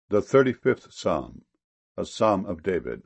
The 35th Psalm, a Psalm of David.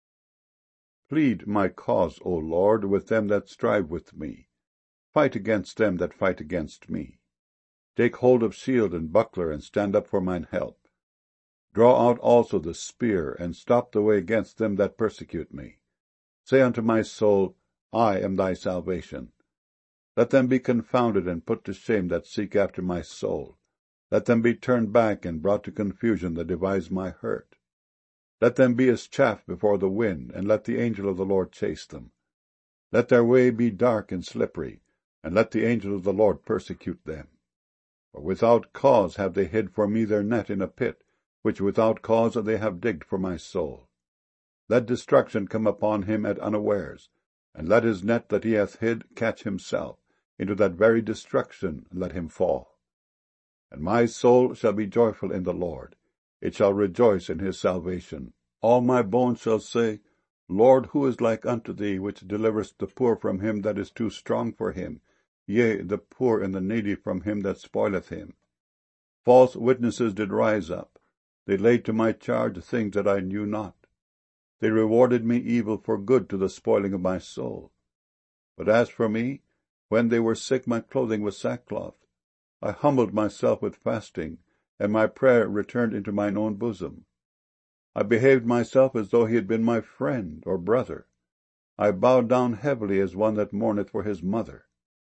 Plead my cause, O Lord, with them that strive with me. Fight against them that fight against me. Take hold of shield and buckler, and stand up for mine help. Draw out also the spear, and stop the way against them that persecute me. Say unto my soul, I am thy salvation. Let them be confounded and put to shame that seek after my soul. Let them be turned back and brought to confusion that devise my hurt. Let them be as chaff before the wind, and let the angel of the Lord chase them. Let their way be dark and slippery, and let the angel of the Lord persecute them. For without cause have they hid for me their net in a pit, which without cause they have digged for my soul. Let destruction come upon him at unawares, and let his net that he hath hid catch himself. Into that very destruction let him fall. And my soul shall be joyful in the Lord. It shall rejoice in his salvation. All my bones shall say, Lord, who is like unto thee, which deliverest the poor from him that is too strong for him, yea, the poor and the needy from him that spoileth him? False witnesses did rise up. They laid to my charge things that I knew not. They rewarded me evil for good to the spoiling of my soul. But as for me, when they were sick, my clothing was sackcloth. I humbled myself with fasting, and my prayer returned into mine own bosom. I behaved myself as though he had been my friend or brother. I bowed down heavily as one that mourneth for his mother.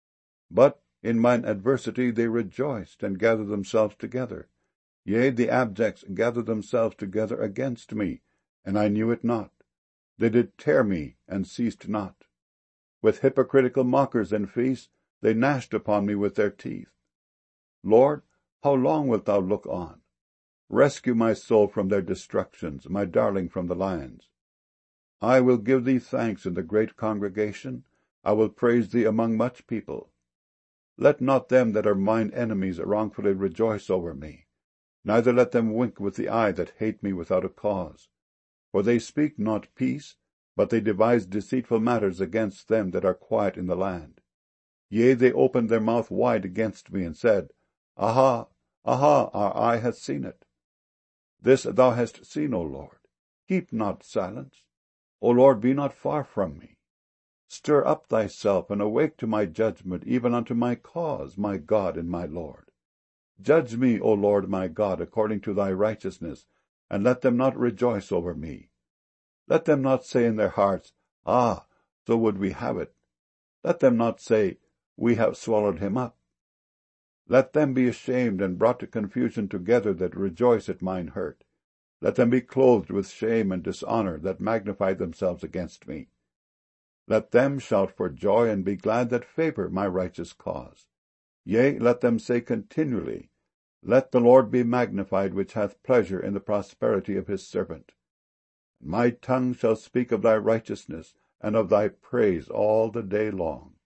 But in mine adversity they rejoiced, and gathered themselves together. Yea, the abjects gathered themselves together against me, and I knew it not. They did tear me, and ceased not. With hypocritical mockers and feasts they gnashed upon me with their teeth. Lord, how long wilt thou look on? Rescue my soul from their destructions, my darling from the lions. I will give thee thanks in the great congregation. I will praise thee among much people. Let not them that are mine enemies wrongfully rejoice over me, neither let them wink with the eye that hate me without a cause. For they speak not peace, but they devise deceitful matters against them that are quiet in the land. Yea, they opened their mouth wide against me, and said, Aha, aha, our eye hath seen it. This thou hast seen, O Lord. Keep not silence. O Lord, be not far from me. Stir up thyself, and awake to my judgment, even unto my cause, my God and my Lord. Judge me, O Lord my God, according to thy righteousness, and let them not rejoice over me. Let them not say in their hearts, Ah, so would we have it. Let them not say, We have swallowed him up. Let them be ashamed and brought to confusion together that rejoice at mine hurt. Let them be clothed with shame and dishonour that magnify themselves against me. Let them shout for joy and be glad that favour my righteous cause. Yea, let them say continually, Let the Lord be magnified, which hath pleasure in the prosperity of his servant. My tongue shall speak of thy righteousness, and of thy praise all the day long.